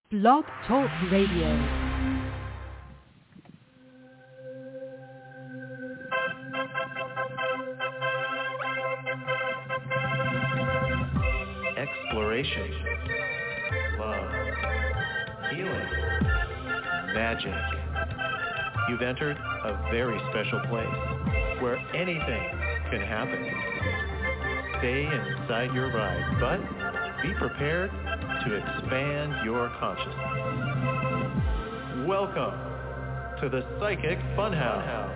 Blog Talk Radio. Exploration, love, healing, magic. You've entered a very special place where anything can happen. Stay inside your ride, but be prepared to expand your consciousness. Welcome to the Psychic Funhouse.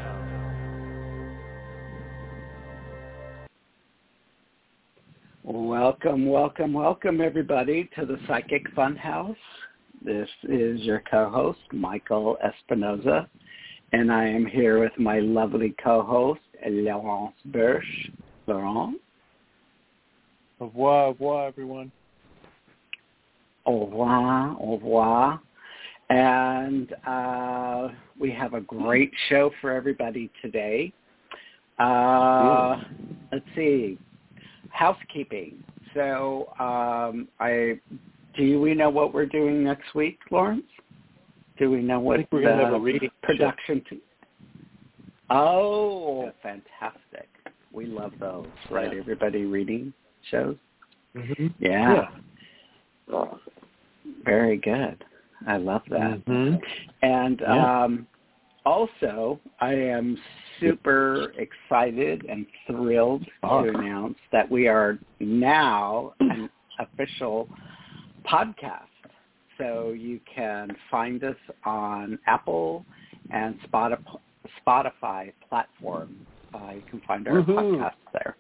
Welcome, everybody, to the Psychic Funhouse. This is your co-host, Michael Espinoza, and I am here with my lovely co-host, Laurence Birch. Laurent? Au revoir, everyone. Au revoir. And we have a great show for everybody today. Let's see. Housekeeping. So, do we know what we're doing next week, Lawrence? Do we know what we're going to have a reading production? Oh, fantastic! We love those, right? Everybody reading shows. Mm-hmm. Yeah. Very good. I love that. Mm-hmm. And also, I am super excited and thrilled to announce that we are now an official podcast. So you can find us on Apple and Spotify platform. You can find our podcast there.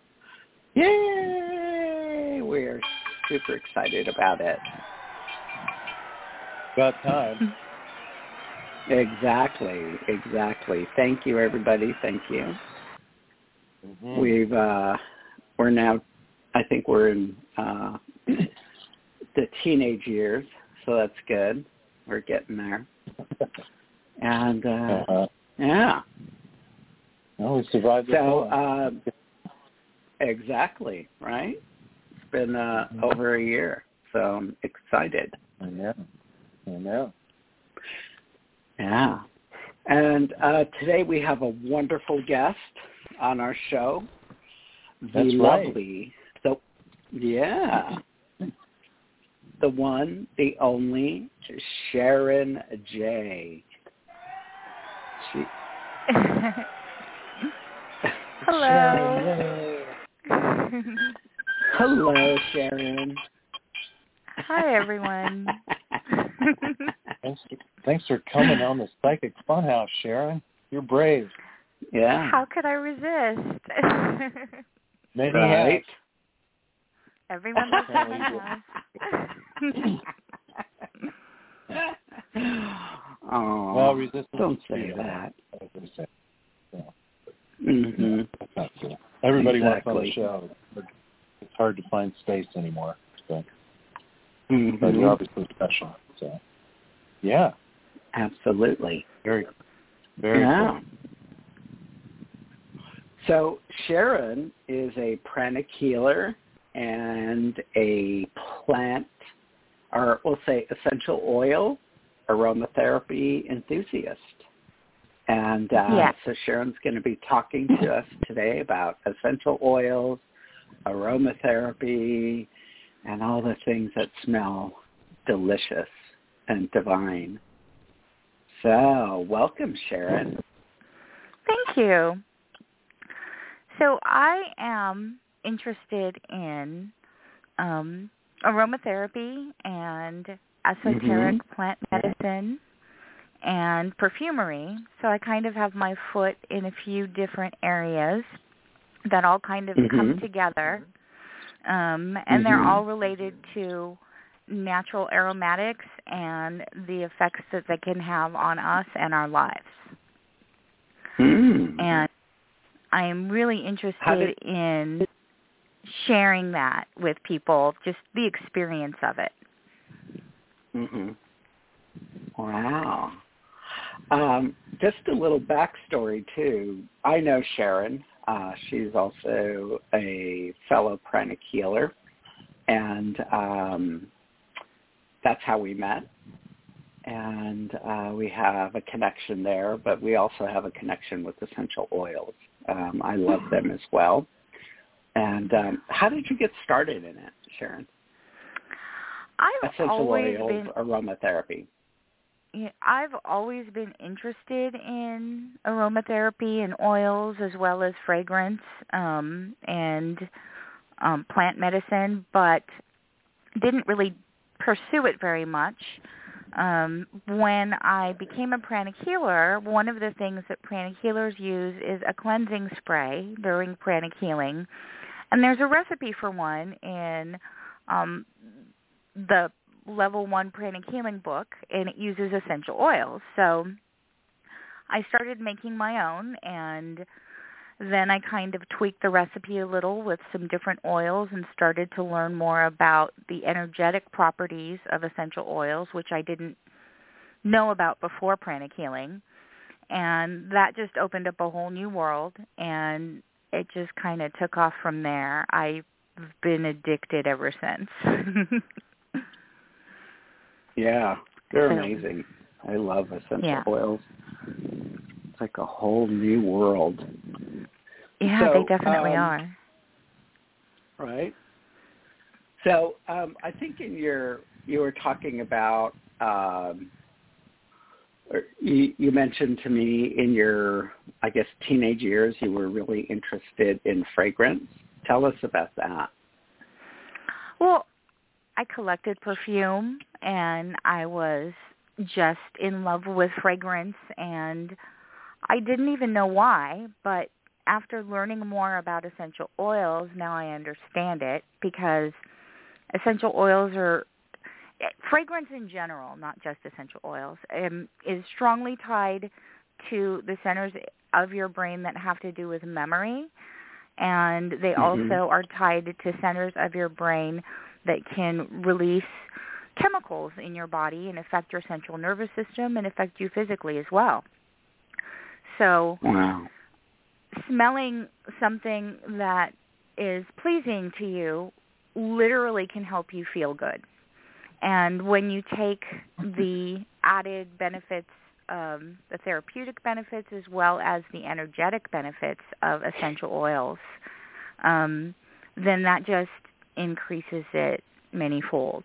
Yay! We're super excited about it. About time. Exactly. Thank you, everybody. Thank you. Mm-hmm. We're now, I think we're in the teenage years, so that's good. We're getting there. And, yeah. Well, we survived it. So, exactly, right? It's been over a year, so I'm excited. I know. Yeah. And today we have a wonderful guest on our show. That's lovely. So, yeah. The one, the only, Sharon J. Hello. Hello, Sharon. Hi, everyone. Thanks for coming on the Psychic Funhouse, Sharon. You're brave. Yeah. How could I resist? Many right. Everyone loves Oh, well, resistance. Don't say that. As they say. So, mm-hmm. That's not true. Everybody wants on the Exactly. show, but it's hard to find space anymore. So, Mm-hmm. but you're obviously special. So, yeah. Absolutely. Very cool. So Sharon is a pranic healer and a plant, or we'll say essential oil aromatherapy enthusiast. And so Sharon's going to be talking to us today about essential oils, aromatherapy, and all the things that smell delicious and divine. So, welcome, Sharon. Thank you. So I am interested in aromatherapy and esoteric plant medicine and perfumery. So I kind of have my foot in a few different areas that all kind of come together. And they're all related to natural aromatics and the effects that they can have on us and our lives. And I am really interested in sharing that with people, just the experience of it. Wow. Just a little backstory, too. I know Sharon. She's also a fellow pranic healer, and that's how we met. and we have a connection there, but we also have a connection with essential oils. I love them as well. And how did you get started in it, Sharon? Essential oils, aromatherapy. Yeah, I've always been interested in aromatherapy and oils as well as fragrance and plant medicine, but didn't really pursue it very much. When I became a pranic healer, one of the things that pranic healers use is a cleansing spray during pranic healing. And there's a recipe for one in the Level 1 Pranic Healing book, and it uses essential oils. So I started making my own, and then I kind of tweaked the recipe a little with some different oils and started to learn more about the energetic properties of essential oils, which I didn't know about before pranic healing. And that just opened up a whole new world, and it just kind of took off from there. I've been addicted ever since. Yeah, they're amazing. I love essential oils. It's like a whole new world. Yeah, they definitely are. Right. So I think you were talking about, you mentioned to me in your, I guess, teenage years, you were really interested in fragrance. Tell us about that. Well, I collected perfume, and I was just in love with fragrance, and I didn't even know why, but after learning more about essential oils, now I understand it, because essential oils are, fragrance in general, not just essential oils, is strongly tied to the centers of your brain that have to do with memory, and they also are tied to centers of your brain that can release chemicals in your body and affect your central nervous system and affect you physically as well. So smelling something that is pleasing to you literally can help you feel good. And when you take the added benefits, the therapeutic benefits as well as the energetic benefits of essential oils, then that just increases it manyfold.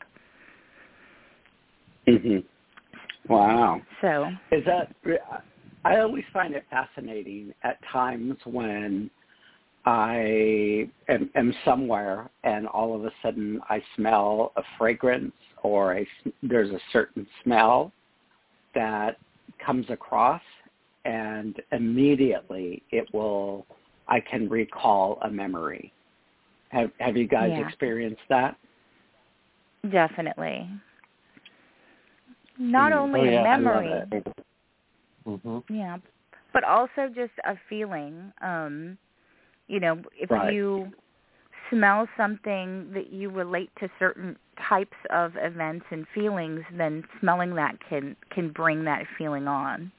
Wow. So is that? I always find it fascinating at times when I am somewhere and all of a sudden I smell a fragrance or there's a certain smell that comes across, and immediately I can recall a memory. Have you guys experienced that? Definitely. Not only a memory, but also just a feeling. If you smell something that you relate to certain types of events and feelings, then smelling that can bring that feeling on.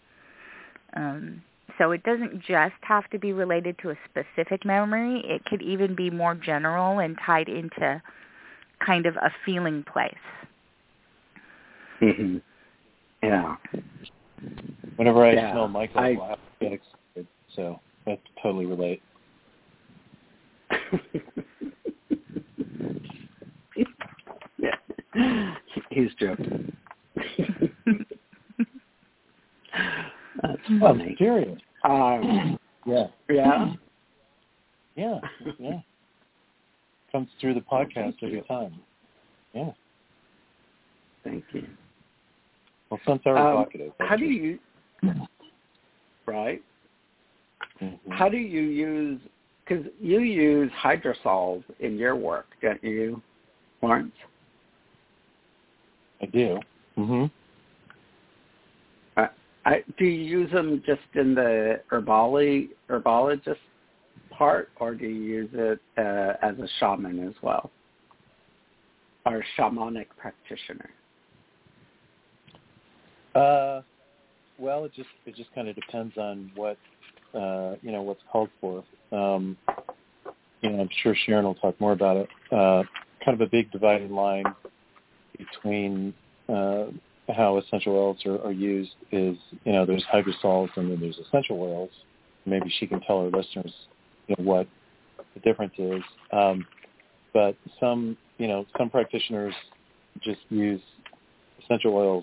So it doesn't just have to be related to a specific memory. It could even be more general and tied into kind of a feeling place. Yeah. Whenever I smell Michael, I get excited, so I totally relate. Yeah. He's joking. That's funny. I'm serious. Yeah. Comes through the podcast every time. Yeah. Thank you. Well, since I'm evocative. How do you? Right. How do you use? Because you use hydrosols in your work, don't you, Lawrence? I do. Do you use them just in the herbologist part, or do you use it as a shaman as well, or shamanic practitioner? Well, it just kind of depends on what what's called for. I'm sure Sharon will talk more about it. Kind of a big dividing line between how essential oils are used is, there's hydrosols and then there's essential oils. Maybe she can tell her listeners, what the difference is. But some practitioners just use essential oils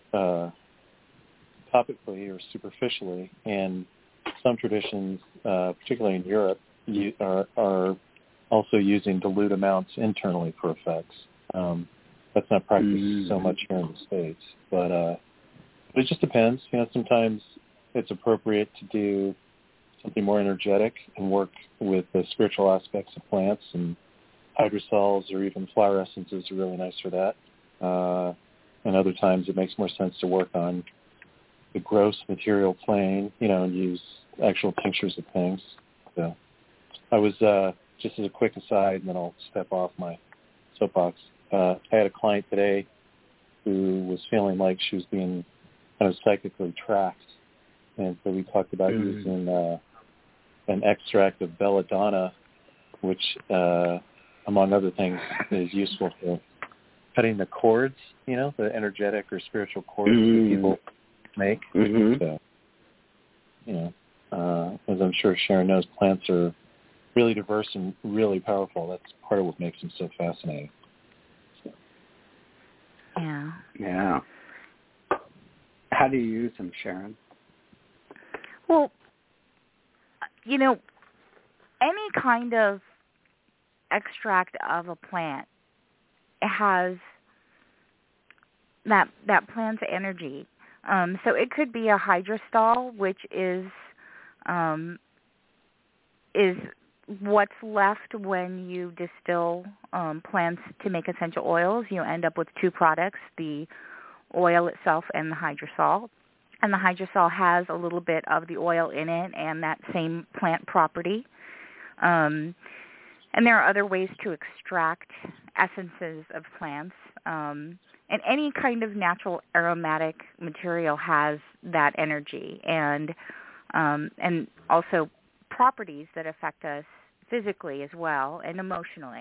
topically or superficially, and some traditions, particularly in Europe, are also using dilute amounts internally for effects. That's not practiced so much here in the States, but it just depends. Sometimes it's appropriate to do something more energetic and work with the spiritual aspects of plants, and hydrosols or even flower essences are really nice for that. And other times it makes more sense to work on the gross material plane, and use actual tinctures of things. So I was, just as a quick aside, and then I'll step off my soapbox, I had a client today who was feeling like she was being kind of psychically tracked. And so we talked about using an extract of belladonna, which, among other things, is useful for cutting the cords, the energetic or spiritual cords that people make. So, as I'm sure Sharon knows, plants are really diverse and really powerful. That's part of what makes them so fascinating. Yeah. How do you use them, Sharon? Well, any kind of extract of a plant has that plant's energy. So it could be a hydrosol, which is what's left when you distill plants to make essential oils. You end up with two products, the oil itself and the hydrosol. And the hydrosol has a little bit of the oil in it and that same plant property. And there are other ways to extract essences of plants. And any kind of natural aromatic material has that energy and also properties that affect us physically as well and emotionally.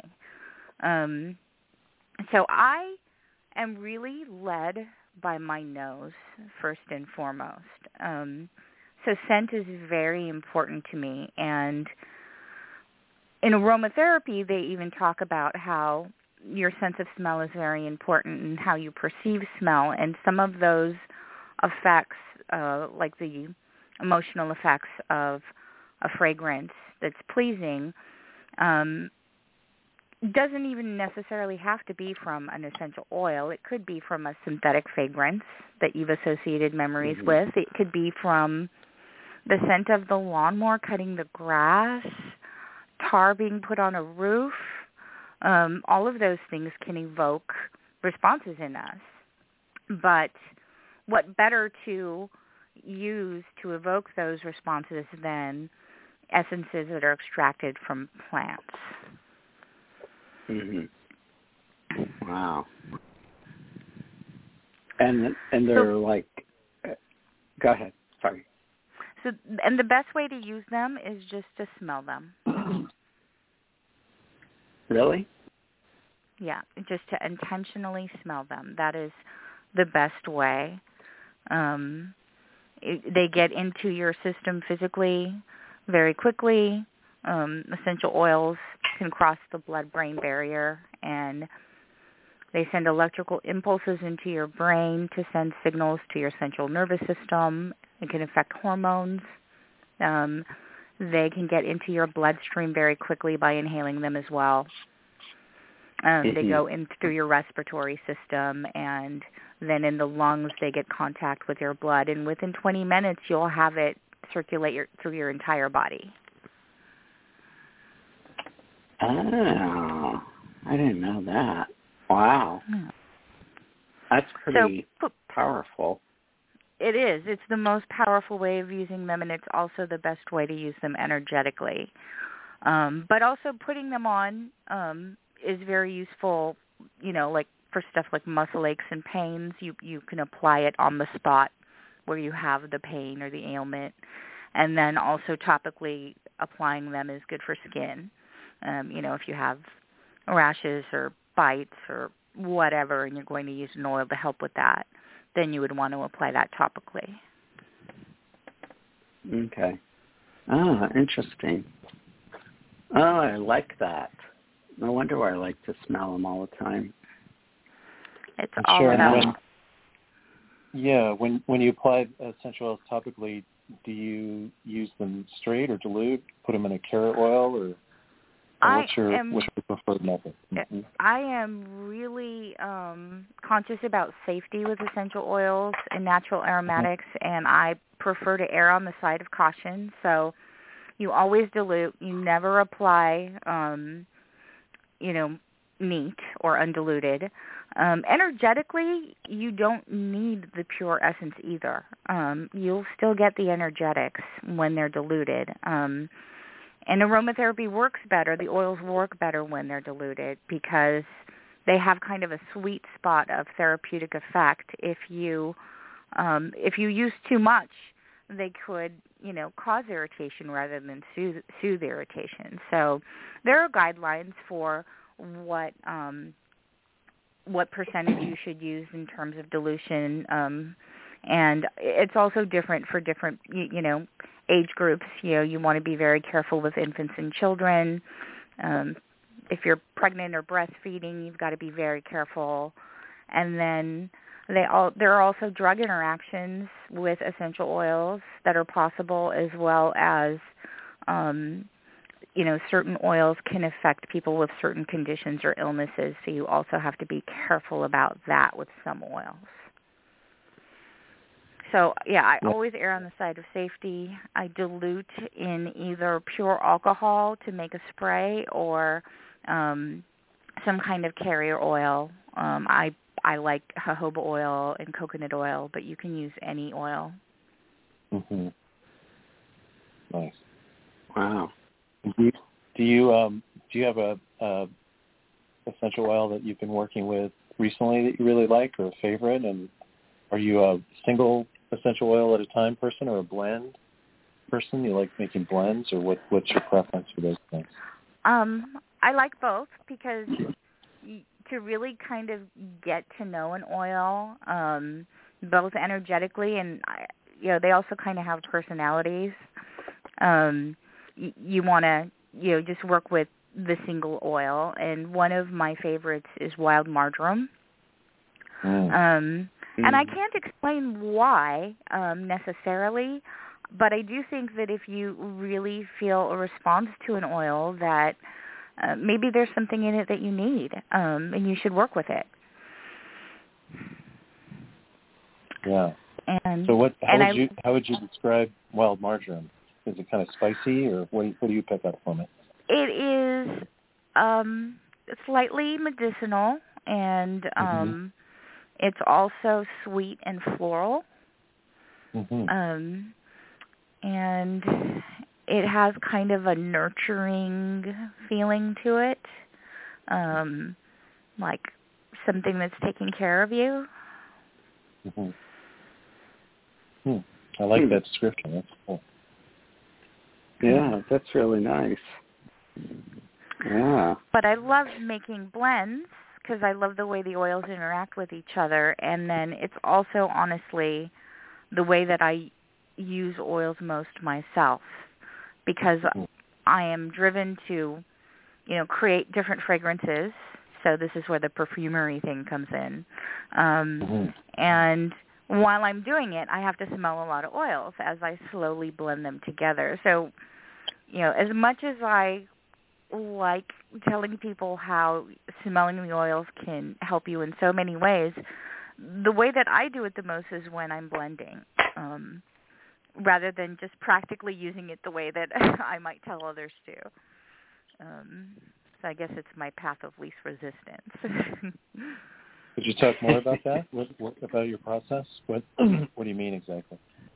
So I am really led by my nose first and foremost. So scent is very important to me. And in aromatherapy, they even talk about how your sense of smell is very important and how you perceive smell. And some of those effects, like the emotional effects of a fragrance that's pleasing, doesn't even necessarily have to be from an essential oil. It could be from a synthetic fragrance that you've associated memories with. It could be from the scent of the lawnmower cutting the grass, tar being put on a roof. All of those things can evoke responses in us. But what better to use to evoke those responses than essences that are extracted from plants? Wow. And they're go ahead. Sorry. So, and the best way to use them is just to smell them. Really? Yeah, just to intentionally smell them. That is the best way. They get into your system physically very quickly. Essential oils can cross the blood-brain barrier, and they send electrical impulses into your brain to send signals to your central nervous system. It can affect hormones. They can get into your bloodstream very quickly by inhaling them as well. They go in through your respiratory system, and then in the lungs they get contact with your blood, and within 20 minutes you'll have it circulate through your entire body. Oh, I didn't know that. Wow. Yeah. That's pretty powerful. It is. It's the most powerful way of using them, and it's also the best way to use them energetically. But also putting them on is very useful, like for stuff like muscle aches and pains. You can apply it on the spot where you have the pain or the ailment. And then also topically applying them is good for skin. If you have rashes or bites or whatever and you're going to use an oil to help with that. then you would want to apply that topically. Okay. Interesting. Oh, I like that. No wonder why I like to smell them all the time. It's all about... When you apply essential oils topically, do you use them straight or dilute, put them in a carrot oil, or what's your preferred method? Mm-hmm. I am really conscious about safety with essential oils and natural aromatics, and I prefer to err on the side of caution. So you always dilute. You never apply, neat or undiluted. Energetically, you don't need the pure essence either. You'll still get the energetics when they're diluted. And aromatherapy works better. The oils work better when they're diluted because they have kind of a sweet spot of therapeutic effect. If you use too much, they could, cause irritation rather than soothe irritation. So there are guidelines for what percentage you should use in terms of dilution, and it's also different for different, age groups. You want to be very careful with infants and children. If you're pregnant or breastfeeding, you've got to be very careful. And then there are also drug interactions with essential oils that are possible, as well as certain oils can affect people with certain conditions or illnesses, so you also have to be careful about that with some oils. So, I always err on the side of safety. I dilute in either pure alcohol to make a spray or some kind of carrier oil. I like jojoba oil and coconut oil, but you can use any oil. Mm-hmm. Nice. Wow. Do you have a essential oil that you've been working with recently that you really like, or a favorite? And are you a single essential oil at a time person or a blend person? You like making blends, or what's your preference for those things? I like both because to really kind of get to know an oil, both energetically and they also kind of have personalities. You want to just work with the single oil, and one of my favorites is wild marjoram. And I can't explain why necessarily, but I do think that if you really feel a response to an oil, that maybe there's something in it that you need, and you should work with it. Yeah. And so how would you describe wild marjoram? Is it kind of spicy, or what do you pick up from it? It is slightly medicinal, and it's also sweet and floral. And it has kind of a nurturing feeling to it, like something that's taking care of you. I like that description. That's cool. Yeah, that's really nice. Yeah. But I love making blends because I love the way the oils interact with each other. And then it's also, honestly, the way that I use oils most myself, because I am driven to, create different fragrances. So this is where the perfumery thing comes in. And while I'm doing it, I have to smell a lot of oils as I slowly blend them together. So, as much as I like telling people how smelling the oils can help you in so many ways, the way that I do it the most is when I'm blending, rather than just practically using it the way that I might tell others to. So I guess it's my path of least resistance. Could you talk more about that? What about your process? What do you mean exactly?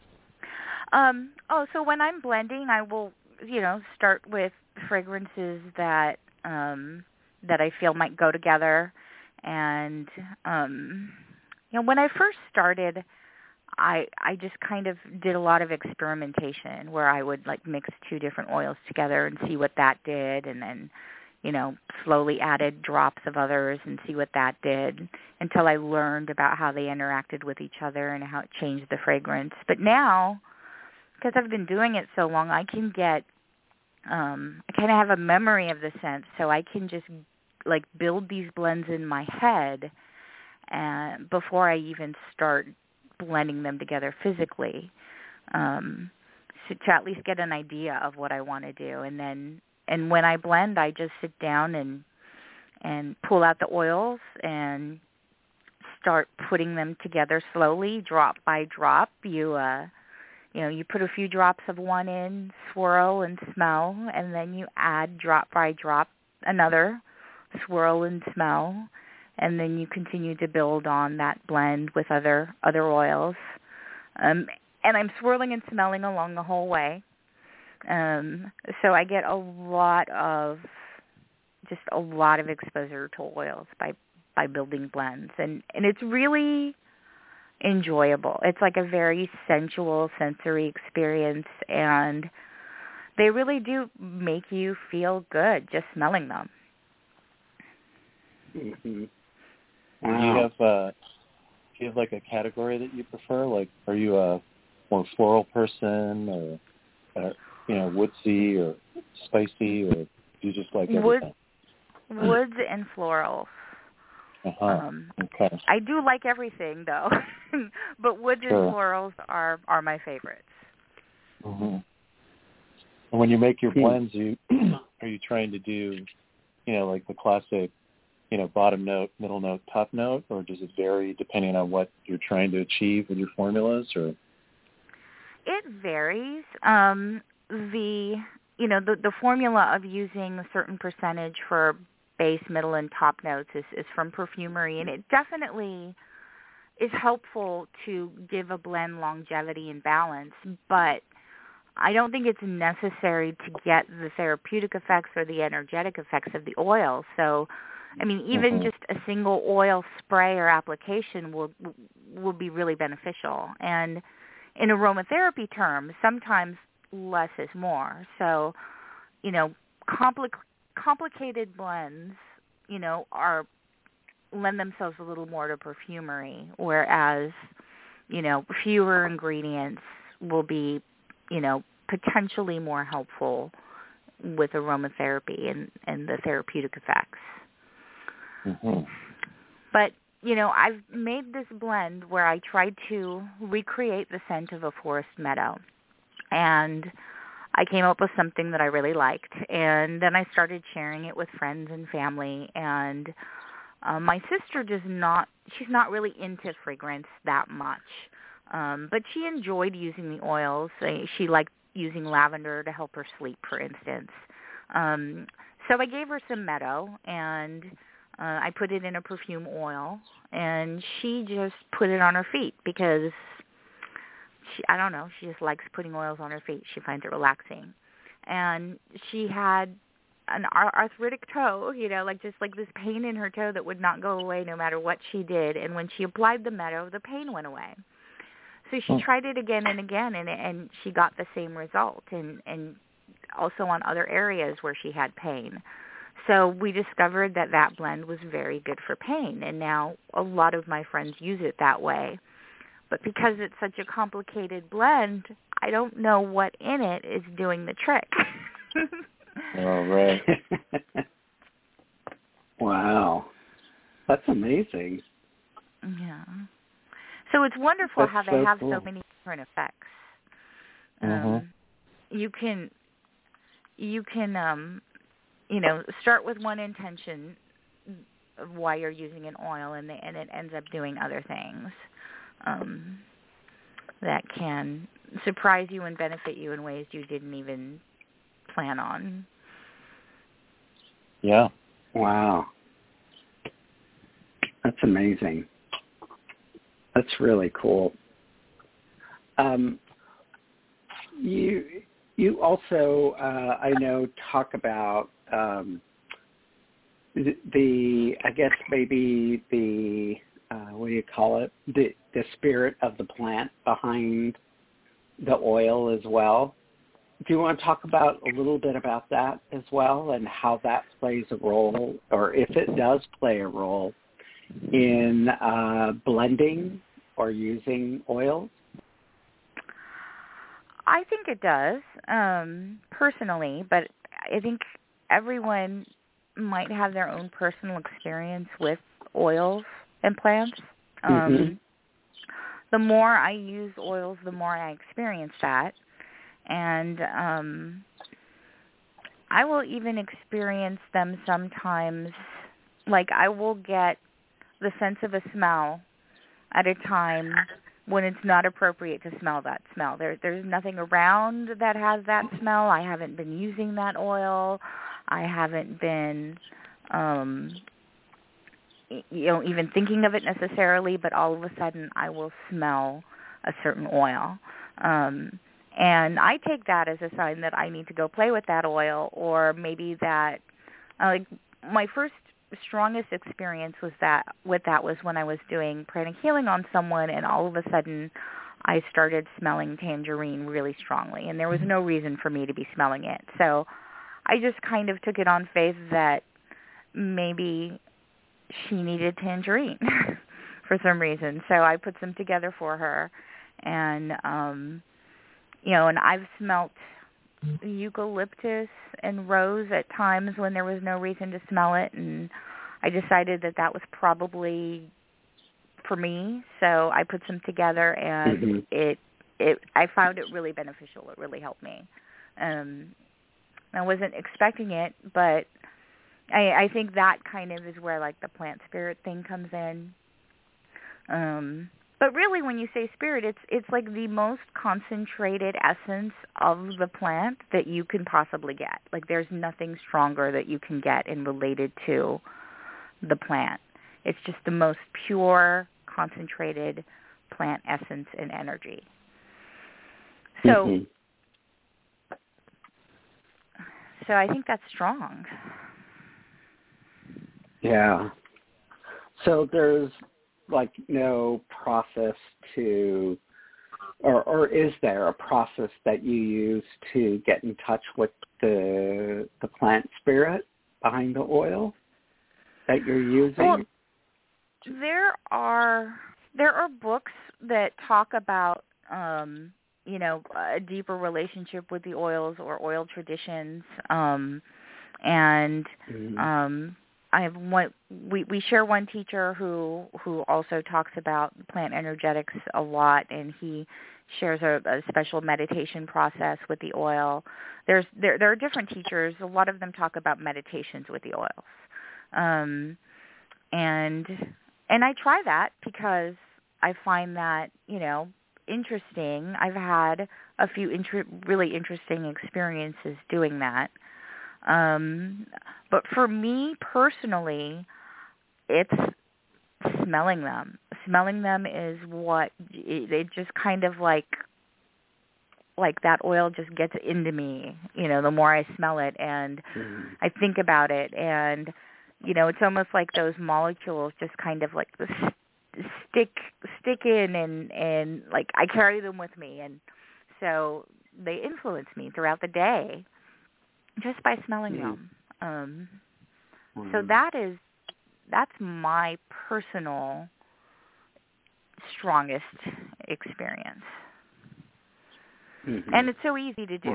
So when I'm blending, I will, start with fragrances that I feel might go together. And, when I first started, I just kind of did a lot of experimentation where I would mix two different oils together and see what that did, and then, slowly added drops of others and see what that did until I learned about how they interacted with each other and how it changed the fragrance. But now, because I've been doing it so long, I can get, I kind of have a memory of the scent, so I can just build these blends in my head before I even start blending them together physically, to at least get an idea of what I want to do. And when I blend, I just sit down and pull out the oils and start putting them together slowly, drop by drop. You put a few drops of one in, swirl and smell, and then you add drop by drop another, swirl and smell, and then you continue to build on that blend with other oils. And I'm swirling and smelling along the whole way. So I get a lot of exposure to oils by building blends. And it's really enjoyable. It's like a very sensual sensory experience, and they really do make you feel good just smelling them. Mm-hmm. Wow. Wow. Do you have like a category that you prefer? Like, are you a more floral person, or woodsy or spicy, or do you just like everything? Woods and florals. Uh-huh. Okay. I do like everything though, but woods and florals are my favorites. Mm-hmm. And when you make your blends, are you trying to do, like the classic, bottom note, middle note, top note, or does it vary depending on what you're trying to achieve with your formulas? Or it varies. The formula of using a certain percentage for base, middle, and top notes is from Perfumery, and it definitely is helpful to give a blend longevity and balance, but I don't think it's necessary to get the therapeutic effects or the energetic effects of the oil. So, even just a single oil spray or application will be really beneficial. And in aromatherapy terms, sometimes less is more. So, complicated blends, lend themselves a little more to perfumery, whereas, fewer ingredients will be, potentially more helpful with aromatherapy and the therapeutic effects. Mm-hmm. But, I've made this blend where I tried to recreate the scent of a forest meadow. And I came up with something that I really liked. And then I started sharing it with friends and family. And my sister she's not really into fragrance that much. But she enjoyed using the oils. She liked using lavender to help her sleep, for instance. So I gave her some meadow, and I put it in a perfume oil, and she just put it on her feet because she just likes putting oils on her feet. She finds it relaxing. And she had an arthritic toe, just like this pain in her toe that would not go away no matter what she did. And when she applied the meadow, the pain went away. So she tried it again and again, and she got the same result, and also on other areas where she had pain. So we discovered that blend was very good for pain, and now a lot of my friends use it that way. But because it's such a complicated blend, I don't know what in it is doing the trick. All right. Wow. That's amazing. Yeah. So it's wonderful how they have cool. so many different effects. You can start with one intention of why you're using an oil, and it ends up doing other things that can surprise you and benefit you in ways you didn't even plan on. Yeah. Wow. That's amazing. That's really cool. You also, I know, talk about what do you call it? The spirit of the plant behind the oil as well. do you want to talk about a little bit about that as well, and how that plays a role, or if it does play a role in blending or using oils? I think it does, personally, but I think everyone might have their own personal experience with oils and plants. The more I use oils, the more I experience that. And I will even experience them sometimes, like I will get the sense of a smell at a time when it's not appropriate to smell that smell. There's nothing around that has that smell. I haven't been using that oil. I haven't been, even thinking of it necessarily, but all of a sudden I will smell a certain oil. And I take that as a sign that I need to go play with that oil, or maybe that, like my first strongest experience was was when I was doing pranic healing on someone, and all of a sudden I started smelling tangerine really strongly, and there was no reason for me to be smelling it. So I just kind of took it on faith that maybe she needed tangerine for some reason. So I put some together for her, and and I've smelt eucalyptus and rose at times when there was no reason to smell it, and I decided that was probably for me. So I put some together, and I found it really beneficial. It really helped me. I wasn't expecting it, but I think that kind of is where like the plant spirit thing comes in. But really, when you say spirit, it's like the most concentrated essence of the plant that you can possibly get. Like there's nothing stronger that you can get in related to the plant. It's just the most pure, concentrated plant essence and energy. So, so I think that's strong. Yeah. So there's like no process to, or is there a process that you use to get in touch with the plant spirit behind the oil that you're using? Well, there are books that talk about a deeper relationship with the oils or oil traditions, I have one. We share one teacher who also talks about plant energetics a lot, and he shares a special meditation process with the oil. There are different teachers. A lot of them talk about meditations with the oils, and I try that because I find that interesting. I've had a few really interesting experiences doing that. But for me personally, it's smelling them. Smelling them is what it just kind of like that oil just gets into me, the more I smell it and I think about it, and it's almost like those molecules just kind of like stick in and like I carry them with me, and so they influence me throughout the day just by smelling them. So that's my personal strongest experience. And it's so easy to do.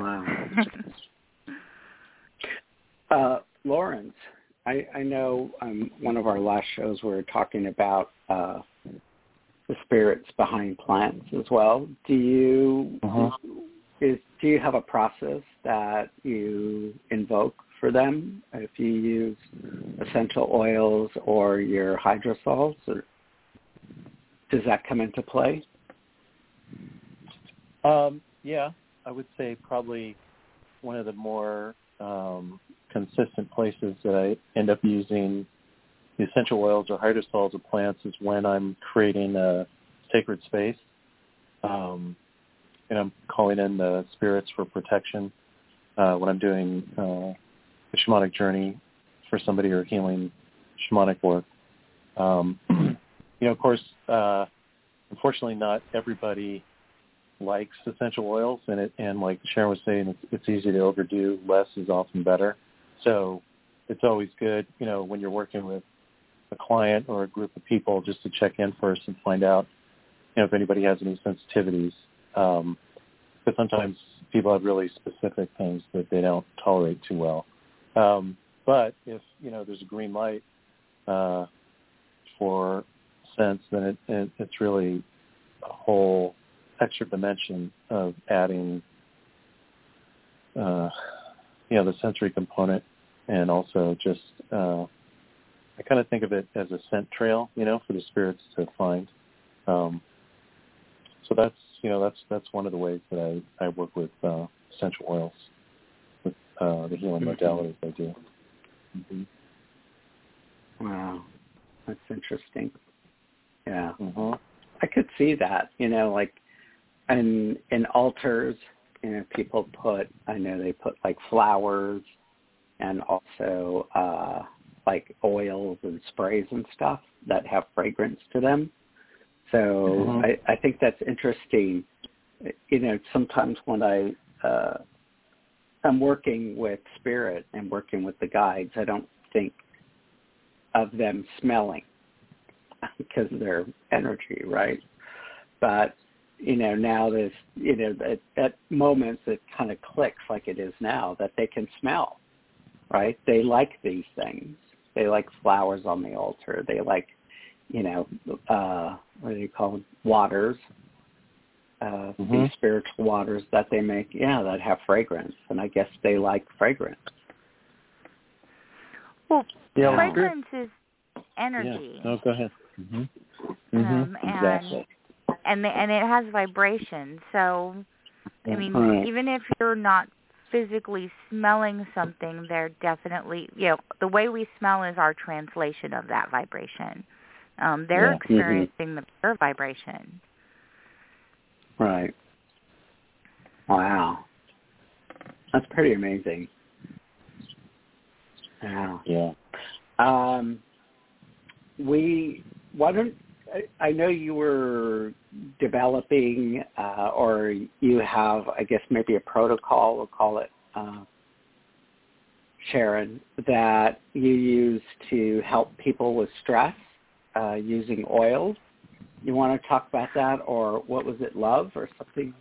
Wow. Lawrence, I know one of our last shows we were talking about the spirits behind plants as well. Do you have a process that you invoke for them if you use essential oils or your hydrosols, or does that come into play? Yeah, I would say probably one of the more consistent places that I end up using the essential oils or hydrosols of plants is when I'm creating a sacred space, and I'm calling in the spirits for protection when I'm doing a shamanic journey for somebody or healing shamanic work. Of course, unfortunately not everybody likes essential oils, and like Sharon was saying, it's easy to overdo. Less is often better. So it's always good, when you're working with a client or a group of people, just to check in first and find out, if anybody has any sensitivities. Because sometimes people have really specific things that they don't tolerate too well. But if, there's a green light for scents, then it's really a whole extra dimension of adding, the sensory component, and also just, I kind of think of it as a scent trail, for the spirits to find. So that's one of the ways that I work with essential oils, with the healing modalities I do. Mm-hmm. Wow, that's interesting. Yeah, mm-hmm. I could see that. Like in altars, people they put like flowers and also like oils and sprays and stuff that have fragrance to them. So mm-hmm. I think that's interesting. Sometimes when I'm working with spirit and working with the guides, I don't think of them smelling because of their energy, right? But, now there's, at moments it kind of clicks like it is now that they can smell, right? They like these things. They like flowers on the altar. They like, what do you call them? Waters. Mm-hmm. These spiritual waters that they make, that have fragrance. And I guess they like fragrance. Well, fragrance is energy. Yeah. No, go ahead. Mm-hmm. Mm-hmm. Exactly. And it has vibration. So, I mean, right. even if you're not physically smelling something, they're definitely, the way we smell is our translation of that vibration. They're experiencing the pure vibration. Right. Wow. That's pretty amazing. Wow. Yeah. I know you were developing, or you have, I guess, maybe a protocol, we'll call it, Sharon, that you use to help people with stress using oils. You want to talk about that, or what was it, love or something?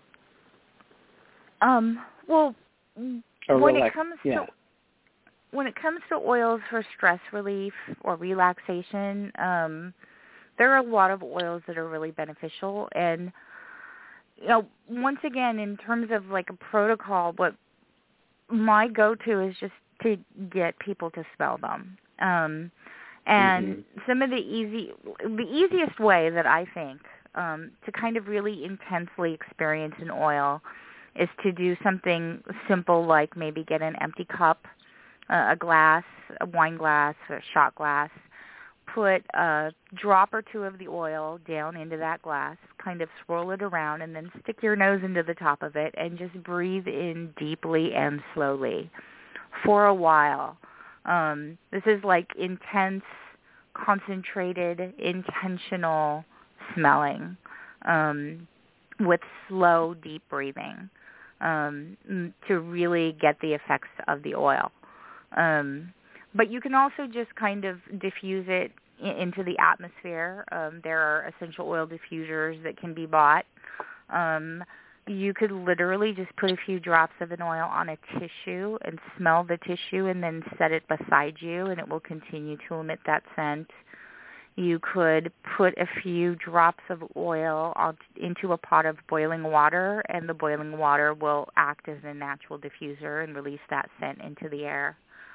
Well, or when relax, when it comes to oils for stress relief or relaxation, there are a lot of oils that are really beneficial. And, once again, in terms of like a protocol, what my go-to is just to get people to smell them. And some of the easiest way that I think to kind of really intensely experience an oil is to do something simple like maybe get an empty cup, a glass, a wine glass, or a shot glass, put a drop or two of the oil down into that glass, kind of swirl it around, and then stick your nose into the top of it and just breathe in deeply and slowly for a while. This is like intense, concentrated, intentional smelling with slow, deep breathing to really get the effects of the oil. But you can also just kind of diffuse it into the atmosphere. There are essential oil diffusers that can be bought. You could literally just put a few drops of an oil on a tissue and smell the tissue and then set it beside you, and it will continue to emit that scent. You could put a few drops of oil into a pot of boiling water, and the boiling water will act as a natural diffuser and release that scent into the air.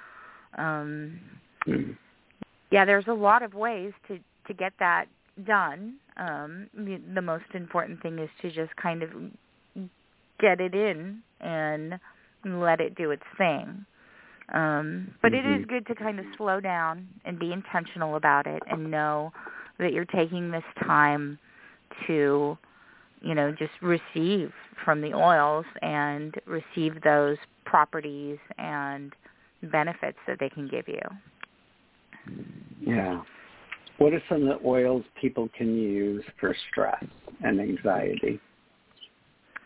There's a lot of ways to get that done. The most important thing is to just kind of get it in and let it do its thing. But it is good to kind of slow down and be intentional about it and know that you're taking this time to, just receive from the oils and receive those properties and benefits that they can give you. Yeah. What are some of the oils people can use for stress and anxiety?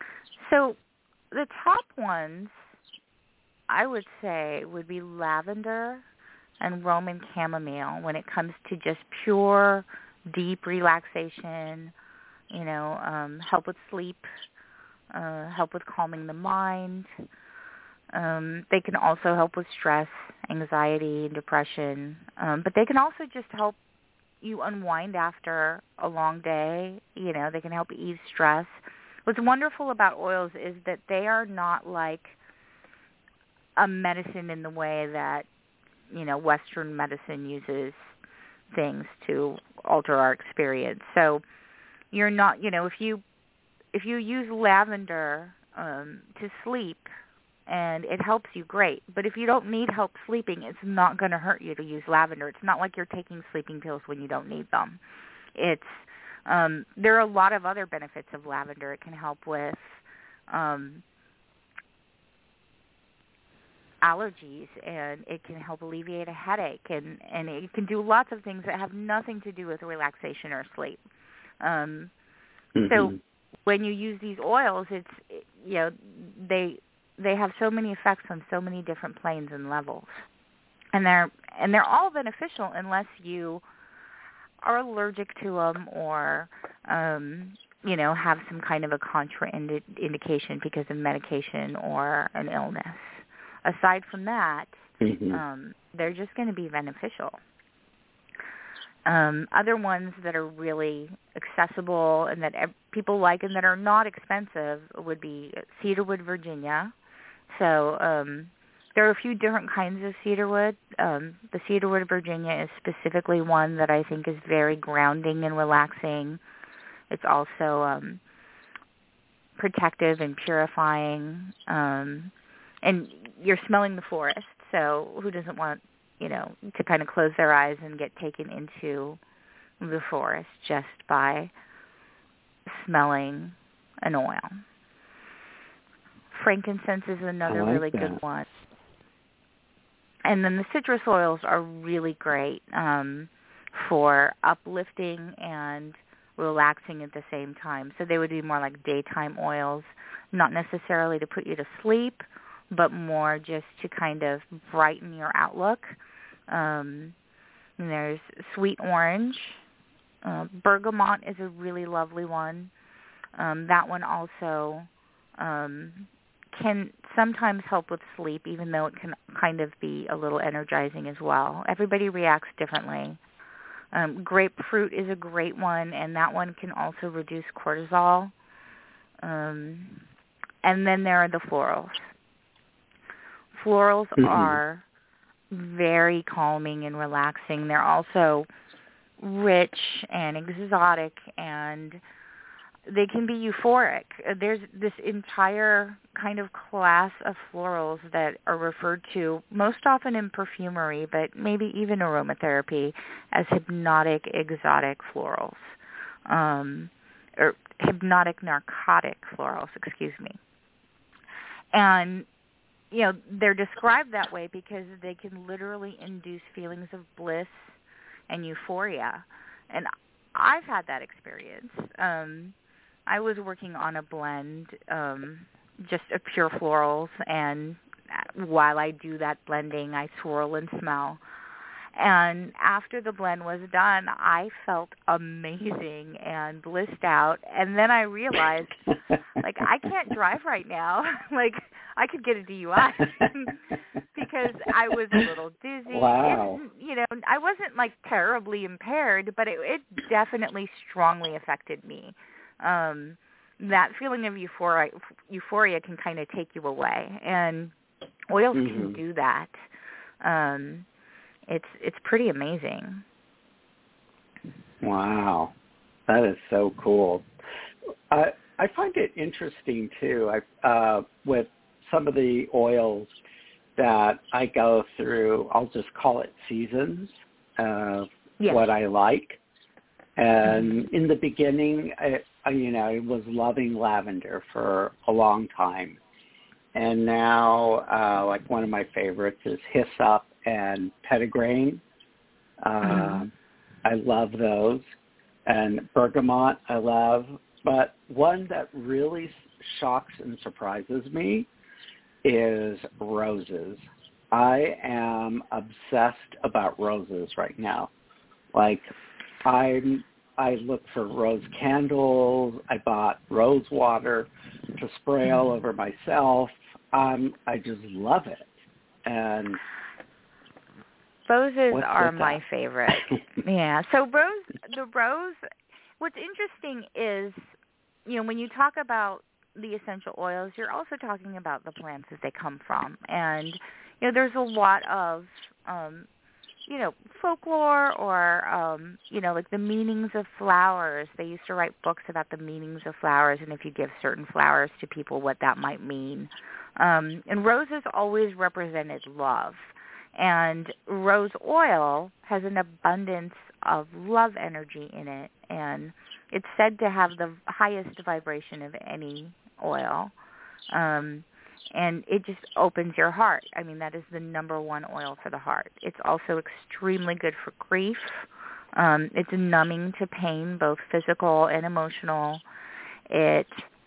So the top ones, I would say, would be lavender and Roman chamomile when it comes to just pure, deep relaxation, help with sleep, help with calming the mind. They can also help with stress, anxiety, and depression. But they can also just help you unwind after a long day. They can help ease stress. What's wonderful about oils is that they are not like a medicine in the way that, Western medicine uses things to alter our experience. So you're not, if you use lavender to sleep and it helps you, great. But if you don't need help sleeping, it's not going to hurt you to use lavender. It's not like you're taking sleeping pills when you don't need them. It's there are a lot of other benefits of lavender. It can help with allergies, and it can help alleviate a headache, and it can do lots of things that have nothing to do with relaxation or sleep. So when you use these oils, they have so many effects on so many different planes and levels, and they're all beneficial unless you are allergic to them or have some kind of a contraindication because of medication or an illness. Aside from that, they're just going to be beneficial. Other ones that are really accessible and that people like and that are not expensive would be cedarwood Virginia. So there are a few different kinds of cedarwood. The cedarwood Virginia is specifically one that I think is very grounding and relaxing. It's also protective and purifying. And you're smelling the forest, so who doesn't want, to kind of close their eyes and get taken into the forest just by smelling an oil. Frankincense is another really good one. And then the citrus oils are really great for uplifting and relaxing at the same time. So they would be more like daytime oils, not necessarily to put you to sleep, but more just to kind of brighten your outlook. And there's sweet orange. Bergamot is a really lovely one. That one also can sometimes help with sleep, even though it can kind of be a little energizing as well. Everybody reacts differently. Grapefruit is a great one, and that one can also reduce cortisol. And then there are the florals. Florals are very calming and relaxing. They're also rich and exotic, and they can be euphoric. There's this entire kind of class of florals that are referred to most often in perfumery, but maybe even aromatherapy, as hypnotic exotic florals, or hypnotic narcotic florals, excuse me. And they're described that way because they can literally induce feelings of bliss and euphoria. And I've had that experience. I was working on a blend, just of pure florals, and while I do that blending, I swirl and smell. And after the blend was done, I felt amazing and blissed out. And then I realized, I can't drive right now. I could get a DUI because I was a little dizzy. Wow. I wasn't terribly impaired, but it definitely strongly affected me. That feeling of euphoria can kind of take you away, and oils can do that. It's pretty amazing. Wow, that is so cool. I find it interesting too. With some of the oils that I go through, I'll just call it seasons of what I like. And in the beginning, I was loving lavender for a long time. And now, one of my favorites is hyssop and petitgrain. I love those. And bergamot I love. But one that really shocks and surprises me is roses. I am obsessed about roses right now. Like, I look for rose candles. I bought rose water to spray all over myself. I just love it. And roses are my favorite. Yeah. So the rose, what's interesting is, when you talk about the essential oils, you're also talking about the plants that they come from. And, there's a lot of, folklore or, like the meanings of flowers. They used to write books about the meanings of flowers and if you give certain flowers to people, what that might mean. And roses always represented love. And rose oil has an abundance of love energy in it. And it's said to have the highest vibration of any oil. And it just opens your heart. I mean, that is the number one oil for the heart. It's also extremely good for grief. It's numbing to pain, both physical and emotional. It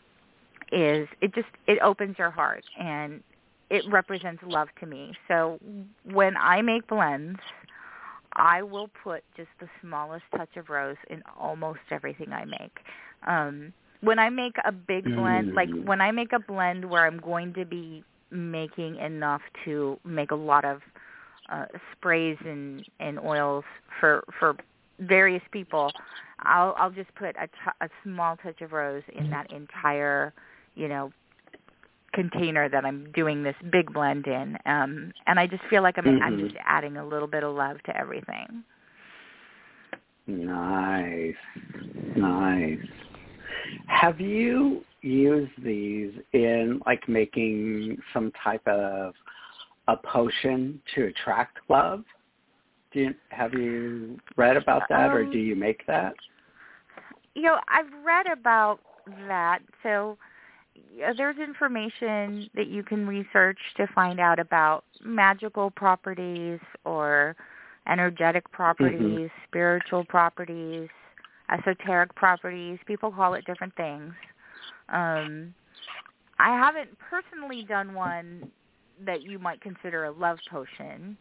opens your heart, and it represents love to me. So when I make blends, I will put just the smallest touch of rose in almost everything I make. When I make a big blend, like when I make a blend where I'm going to be making enough to make a lot of sprays and oils for various people, I'll just put a small touch of rose in that entire, container that I'm doing this big blend in. And I just feel like I'm just adding a little bit of love to everything. Nice. Have you used these in, like, making some type of a potion to attract love? Have you read about that, or do you make that? I've read about that. So there's information that you can research to find out about magical properties or energetic properties, spiritual properties, esoteric properties. People call it different things. I haven't personally done one that you might consider a love potion,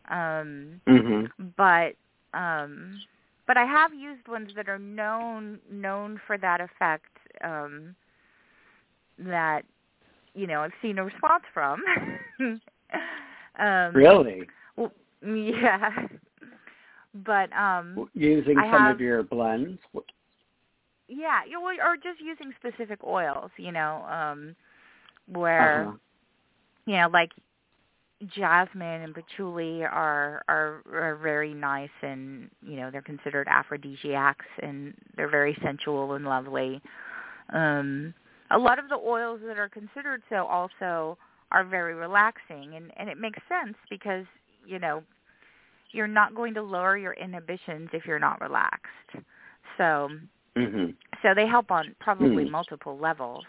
but I have used ones that are known for that effect. That I've seen a response from. Really? Well, yeah. But using some of your blends? Yeah, or just using specific oils, where like jasmine and patchouli are very nice, and they're considered aphrodisiacs, and they're very sensual and lovely. A lot of the oils that are considered so also are very relaxing, and it makes sense because you're not going to lower your inhibitions if you're not relaxed. So so they help on probably multiple levels.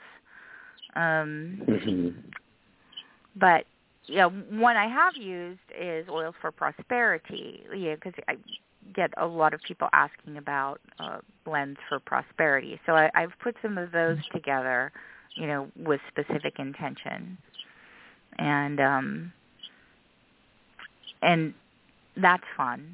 But one I have used is oils for prosperity. Because I get a lot of people asking about blends for prosperity. So I've put some of those together, with specific intention, and that's fun.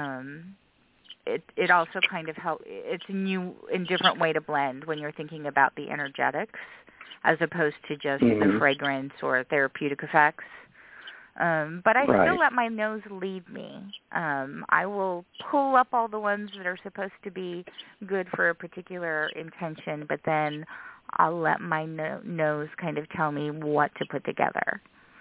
It also kind of it's a new and different way to blend when you're thinking about the energetics as opposed to just the fragrance or therapeutic effects. But I still let my nose lead me. I will pull up all the ones that are supposed to be good for a particular intention, but then I'll let my nose kind of tell me what to put together.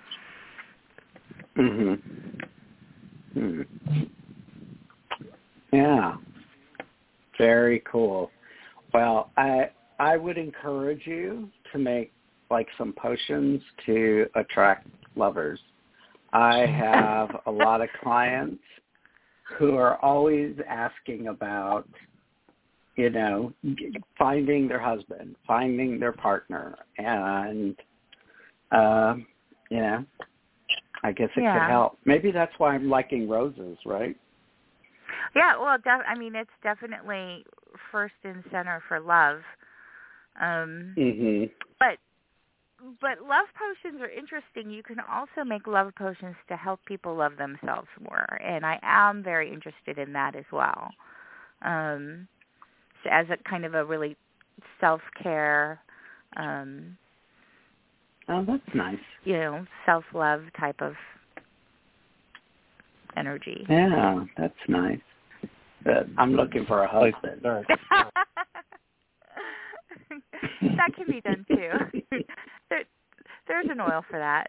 Yeah. Very cool. Well, I would encourage you to make like some potions to attract lovers. I have a lot of clients who are always asking about, finding their husband, finding their partner, and, I guess it could help. Maybe that's why I'm liking roses, right? Yeah, well, it's definitely first and center for love. But love potions are interesting. You can also make love potions to help people love themselves more, and I am very interested in that as well. So as a kind of a really self-care, oh, that's nice. Self-love type of energy. Yeah, that's nice. But I'm looking for a husband. That can be done too. There's an oil for that.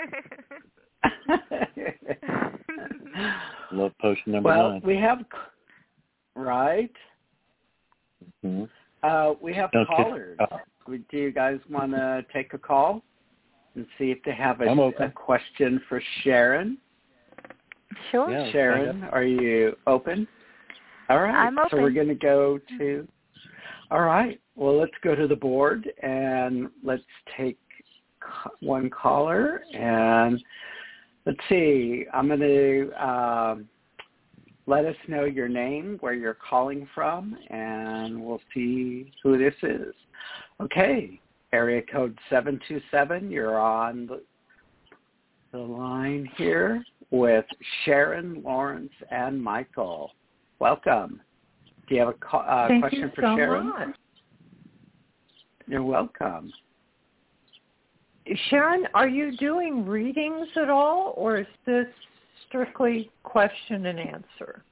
Love potion number 9. Well, we have right. Mm-hmm. We have callers. Do you guys want to take a call and see if they have a question for Sharon? Sure. Yeah, Sharon, are you open? All right. I'm open. So we're going to go to. All right. Well, let's go to the board and let's take one caller. And let's see. I'm going to let us know your name, where you're calling from, and we'll see who this is. Okay. Area code 727. You're on the line here with Sharon, Lawrence, and Michael. Welcome. Do you have a question for Sharon? Thank you so much. You're welcome. Sharon, are you doing readings at all, or is this strictly question and answer?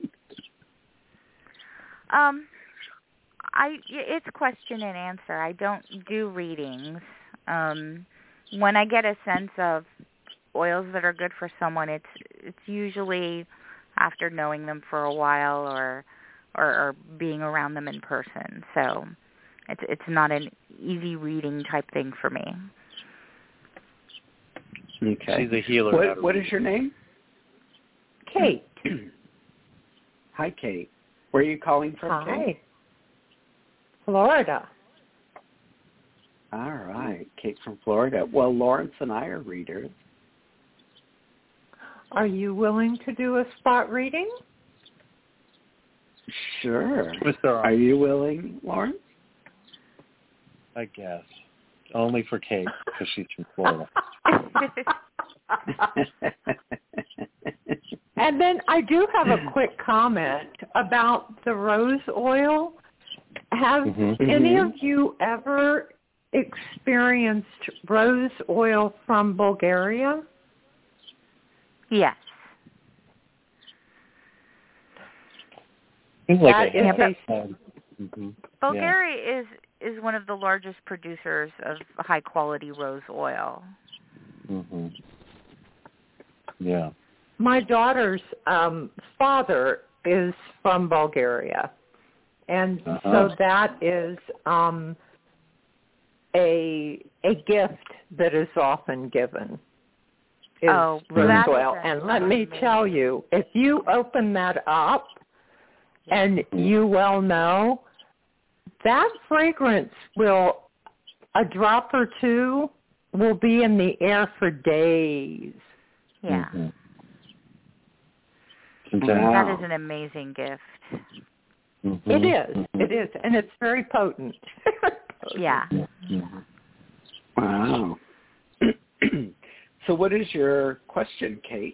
It's question and answer. I don't do readings. When I get a sense of oils that are good for someone, it's usually after knowing them for a while or being around them in person. So it's not an easy reading type thing for me. Okay. She's a healer. What is your name? Kate. Hi, Kate. Where are you calling from, Hi. Kate? Florida. All right, Kate from Florida. Well, Lawrence and I are readers. Are you willing to do a spot reading? Sure. Are you willing, Lawrence? I guess. Only for Kate, because she's from Florida. And then I do have a quick comment about the rose oil. Have any of you ever experienced rose oil from Bulgaria? Yes. Seems like Bulgaria is one of the largest producers of high quality rose oil. Mm-hmm. Yeah. My daughter's father is from Bulgaria, and so that is a gift that is often given. Rose oil. And let me tell you, if you open that up, and you well know, that fragrance a drop or two will be in the air for days. Yeah. Wow. That is an amazing gift. It is, and it's very potent. Yeah. Wow. So what is your question, Kate?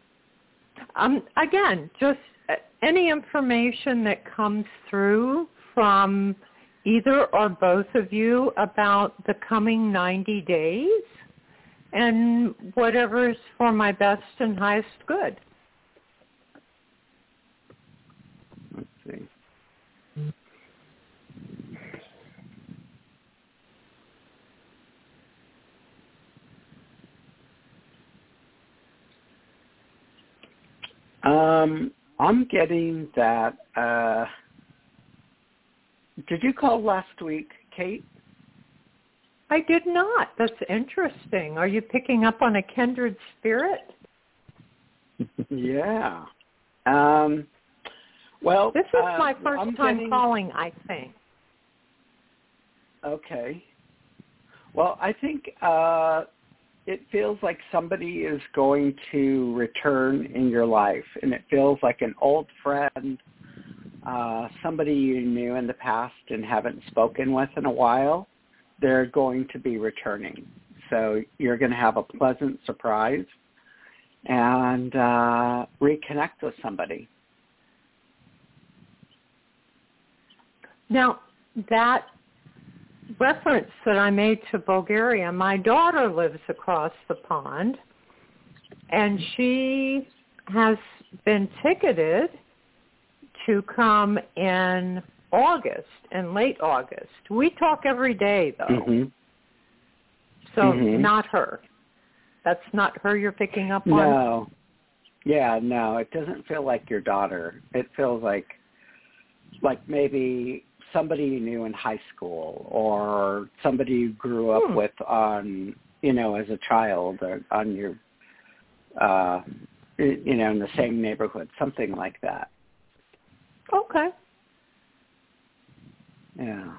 Again, just any information that comes through from either or both of you about the coming 90 days and whatever is for my best and highest good. Let's see. I'm getting that. Did you call last week, Kate? I did not. That's interesting. Are you picking up on a kindred spirit? Yeah. Well, this is my first time calling, I think. Okay. Well, I think it feels like somebody is going to return in your life, and it feels like an old friend, somebody you knew in the past and haven't spoken with in a while. they're going to be returning. So you're going to have a pleasant surprise and reconnect with somebody. Now, that reference that I made to Bulgaria, my daughter lives across the pond, and she has been ticketed to come in August, in late August. We talk every day, though. Mm-hmm. So not her. That's not her you're picking up on? No. Yeah, no, it doesn't feel like your daughter. It feels like maybe somebody you knew in high school or somebody you grew up with on, as a child or on your, in the same neighborhood, something like that. Okay. Yeah.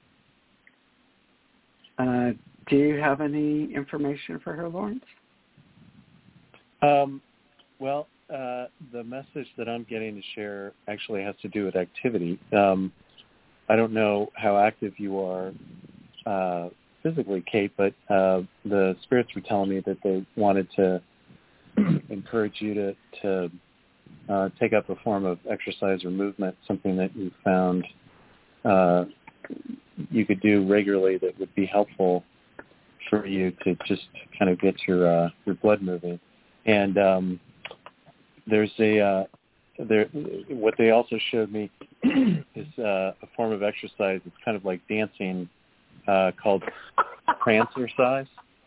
Do you have any information for her, Lawrence? Well, the message that I'm getting to share actually has to do with activity. I don't know how active you are physically, Kate, but the spirits were telling me that they wanted to encourage you to take up a form of exercise or movement, something that you found you could do regularly that would be helpful for you to just kind of get your blood moving. And there's what they also showed me is a form of exercise. It's kind of like dancing called prancercise.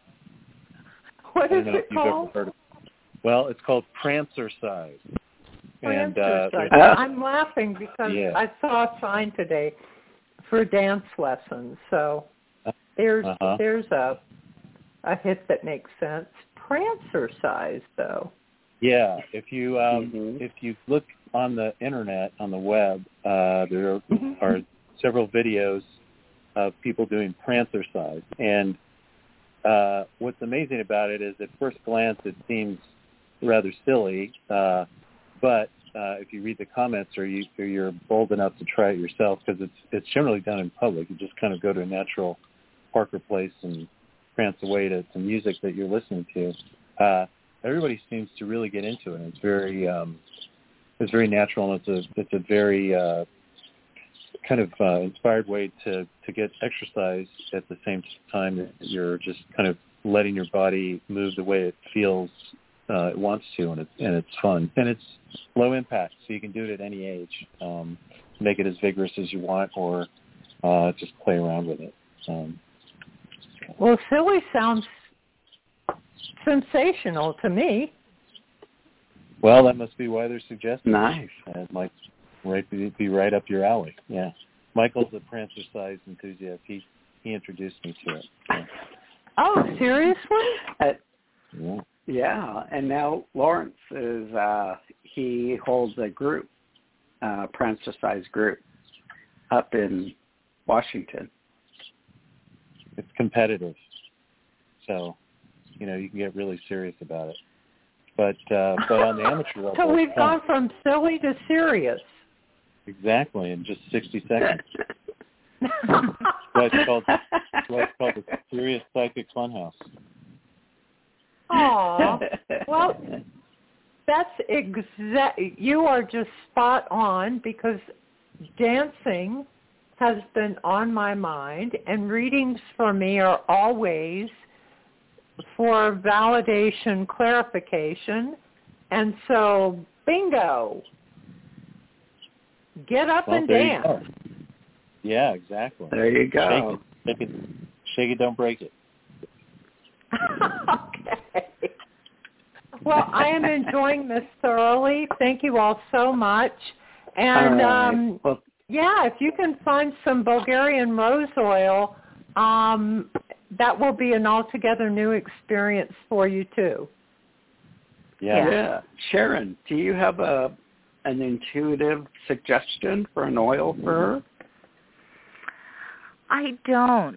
What is it called? Ever heard of it. Well, it's called prancercise. And I'm laughing because I saw a sign today for dance lessons. So there's a hit that makes sense. Prancercise, though. Yeah, if you look on the internet, on the web, there are several videos of people doing prancercise. And what's amazing about it is at first glance it seems rather silly, but if you read the comments or you're bold enough to try it yourself, because it's generally done in public. You just kind of go to a natural park or place and prance away to some music that you're listening to. Everybody seems to really get into it. It's very natural, and it's a very kind of inspired way to get exercise at the same time that you're just kind of letting your body move the way it feels it wants to, and it's fun, and it's low impact, so you can do it at any age. Make it as vigorous as you want, or just play around with it. Well, silly sounds sensational to me. Well, that must be why they're suggesting. Nice. It might be right up your alley. Yeah. Michael's a prancercise enthusiast. He introduced me to it. Yeah. Oh, seriously? Yeah, and now Lawrence is, he holds a group, prancercise group up in Washington. It's competitive. So, you can get really serious about it. But on the amateur level... So we've gone from silly to serious. Exactly, in just 60 seconds. That's called the Serious Psychic Funhouse. Aw, well, that's you are just spot on, because dancing has been on my mind, and readings for me are always for validation, clarification, and so bingo, get up and dance. Yeah, exactly. There you go. Shake it, don't break it. Okay. Well, I am enjoying this thoroughly. Thank you all so much. And if you can find some Bulgarian rose oil, that will be an altogether new experience for you too. Yeah. Sharon, do you have an intuitive suggestion for an oil for her? I don't.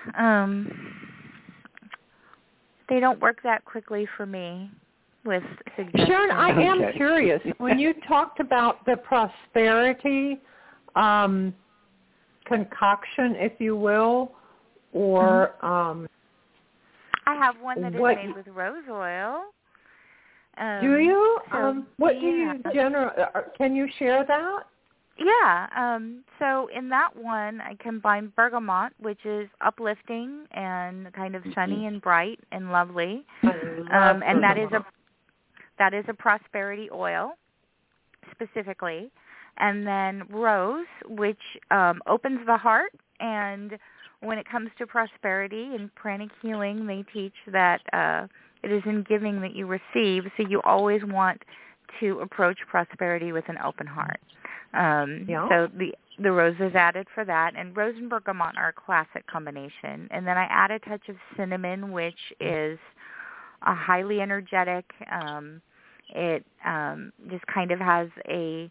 They don't work that quickly for me with suggestions. Sharon, I am curious. When you talked about the prosperity concoction, if you will, or I have one that is made with rose oil. Do you? So, what do you can you share that? Yeah. So in that one, I combine bergamot, which is uplifting and kind of sunny and bright and lovely, and that is a prosperity oil specifically, and then rose, which opens the heart. And when it comes to prosperity and pranic healing, they teach that it is in giving that you receive. So you always want to approach prosperity with an open heart. So the rose is added for that, and rose and bergamot are a classic combination. And then I add a touch of cinnamon, which is a highly energetic. It just kind of has an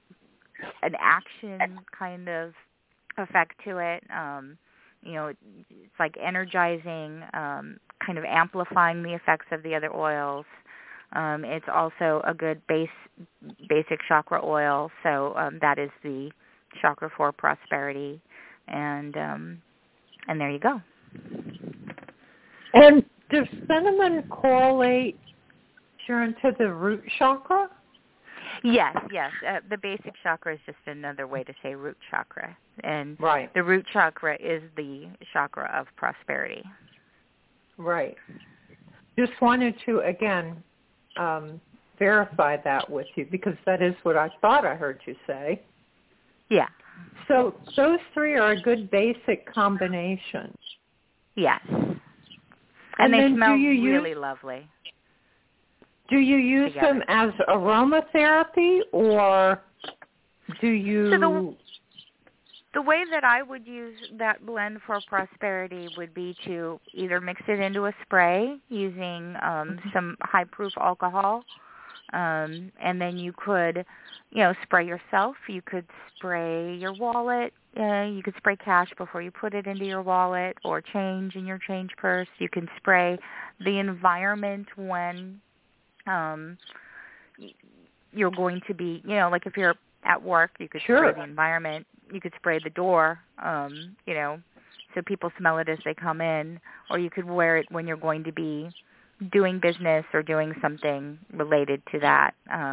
action kind of effect to it. It's like energizing, kind of amplifying the effects of the other oils. It's also a good basic chakra oil, so that is the chakra for prosperity, and there you go. And does cinnamon correlate, Sharon, to the root chakra? Yes. The basic chakra is just another way to say root chakra, and the root chakra is the chakra of prosperity. Right. Just wanted to again verify that with you, because that is what I thought I heard you say. Yeah. So those three are a good basic combination. Yes. And they smell really lovely. Do you use them as aromatherapy, or do you... So the way that I would use that blend for prosperity would be to either mix it into a spray using some high-proof alcohol, and then you could, spray yourself. You could spray your wallet. You could spray cash before you put it into your wallet, or change in your change purse. You can spray the environment when you're going to be, like if you're at work, you could spray the environment. You could spray the door, so people smell it as they come in, or you could wear it when you're going to be doing business or doing something related to that.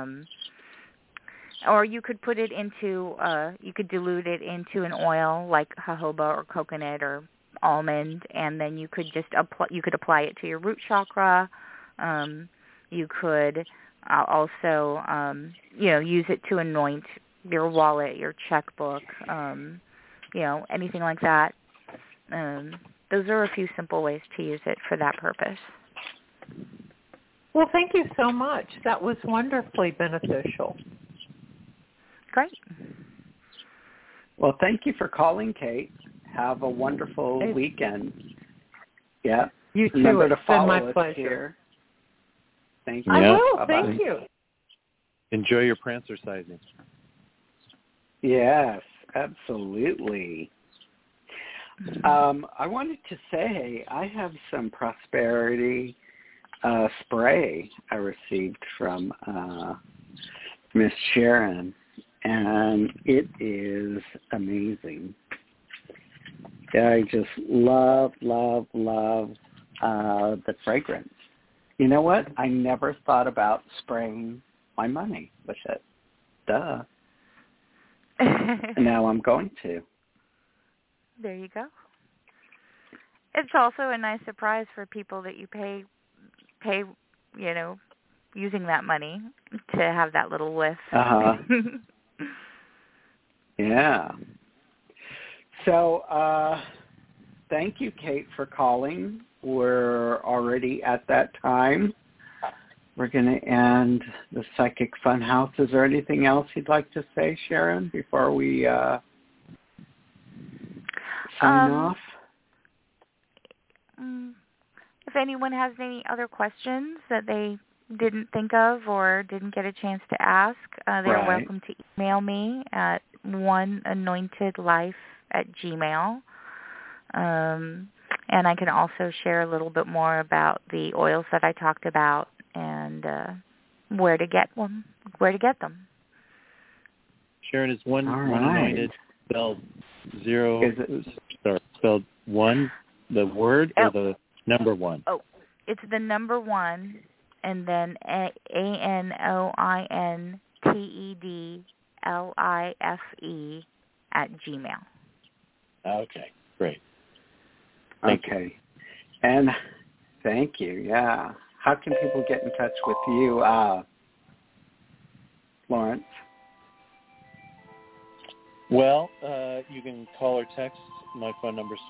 Or you could put it into, you could dilute it into an oil like jojoba or coconut or almond, and then you could just apply it to your root chakra. You could also, use it to anoint your wallet, your checkbook, anything like that. Those are a few simple ways to use it for that purpose. Well, thank you so much. That was wonderfully beneficial. Great. Well, thank you for calling, Kate. Have a wonderful weekend. Yeah. You too. Remember to follow my us pleasure. Here. Thank you. I will. Bye-bye. Thank you. Enjoy your prancercising. Yes, absolutely. I wanted to say I have some prosperity spray I received from Miss Sharon, and it is amazing. I just love the fragrance. You know what? I never thought about spraying my money with it. Duh. Now I'm going to. There you go. It's also a nice surprise for people that you pay, using that money to have that little whiff. Yeah. So, thank you, Kate, for calling. We're already at that time. We're going to end the Psychic Funhouse. Is there anything else you'd like to say, Sharon, before we sign off? If anyone has any other questions that they didn't think of or didn't get a chance to ask, they're welcome to email me at oneanointedlife@gmail.com. And I can also share a little bit more about the oils that I talked about and where to get them. Sharon, is one anointed spelled spelled one the word or the number 1? Oh, it's the number 1, and then ANOINTEDLIFE Okay, great. Thank you. And thank you, yeah. How can people get in touch with you, Lawrence? Well, you can call or text. My phone number is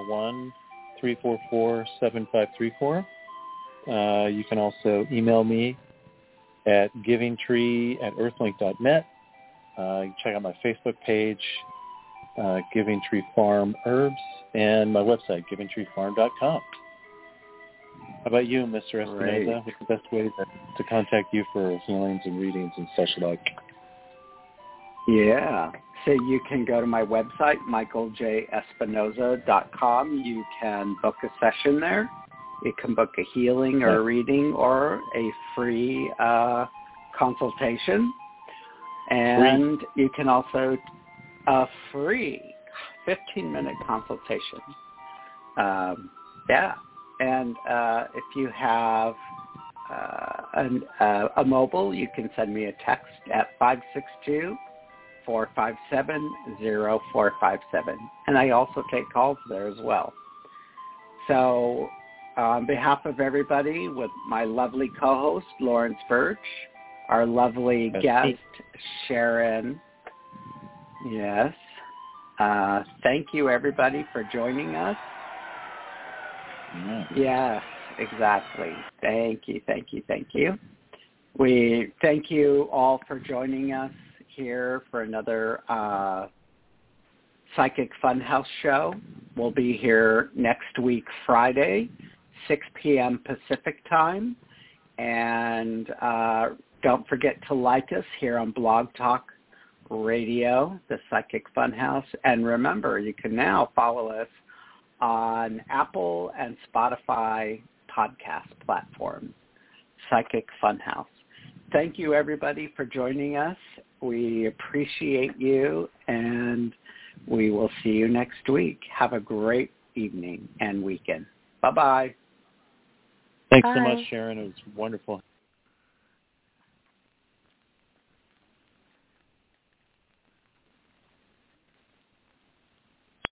541-344-7534. You can also email me at givingtree@earthlink.net. You can check out my Facebook page, Giving Tree Farm Herbs, and my website, givingtreefarm.com. How about you, Mr. Espinoza? What's the best way to contact you for healings and readings and such like? Yeah. So you can go to my website, michaeljespinoza.com. You can book a session there. You can book a healing or a reading or a free consultation. And you can also a free 15-minute consultation. Yeah. And if you have a mobile, you can send me a text at 562-457-0457. And I also take calls there as well. So on behalf of everybody, with my lovely co-host, Lawrence Birch, our lovely guest, Sharon. Yes. Thank you, everybody, for joining us. Yes, exactly. Thank you. We thank you all for joining us here for another Psychic Funhouse show. We'll be here next week, Friday, 6 p.m. Pacific time. And don't forget to like us here on Blog Talk Radio, the Psychic Funhouse. And remember, you can now follow us on Apple and Spotify podcast platforms, Psychic Funhouse. Thank you, everybody, for joining us. We appreciate you, and we will see you next week. Have a great evening and weekend. Bye-bye. Thanks so much, Sharon. It was wonderful